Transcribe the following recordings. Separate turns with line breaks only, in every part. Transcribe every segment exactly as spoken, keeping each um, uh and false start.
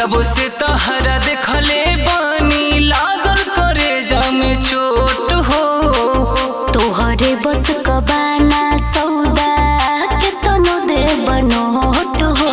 जब से तहरा देखले बानी लागल करे जामे चोट हो।
तोहरे बस कबाना सौदा के तनो दे बनोट हो।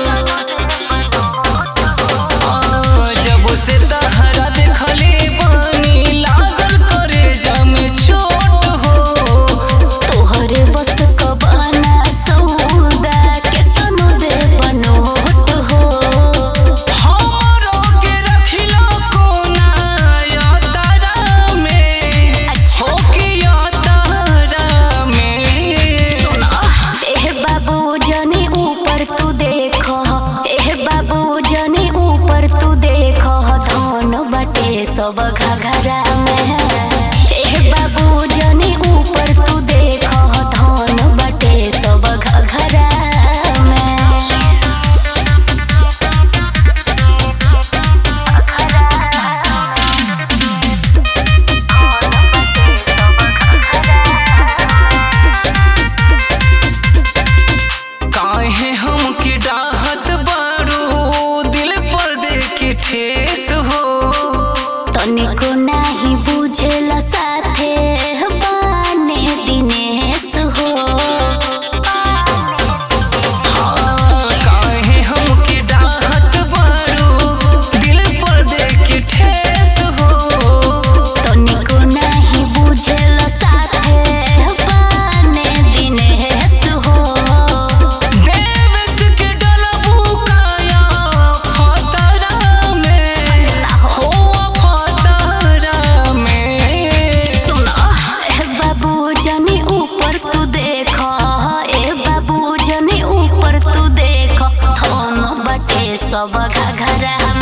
जब से तहरा देखले बानी लागल करे जामे चोट हो।
तोहरे बस कबाना सौदा के तनो दे बनोट हो।
हमरो के रखिला कोना या तारा में।
अच्छा।
हो के या तारा में।
एह बाबू जनी ऊपर तू देख, एह बाबू जनी ऊपर तू देख, धन बटे सब घघरा में। एह बाबू जनी ऊपर तू देख, धन बटे सब घघरा में।
काहे हमके डाहत बारू दिल पर दे के ठेस हो।
तनिको नाही बुझेला साथे बाने दिनेश हो।
काहे हमके डाहत बारू दिल पर दे के ठेस हो।
तनिको नाही बुझेला साथे बाने दिनेश हो।
देवेश के डलबू काया फतरा में। हो फतरा में।
सुन ए बाबू जनी ऊपर तू देख, ए बाबू जनी ऊपर तू देख, धन बटे सब घघरा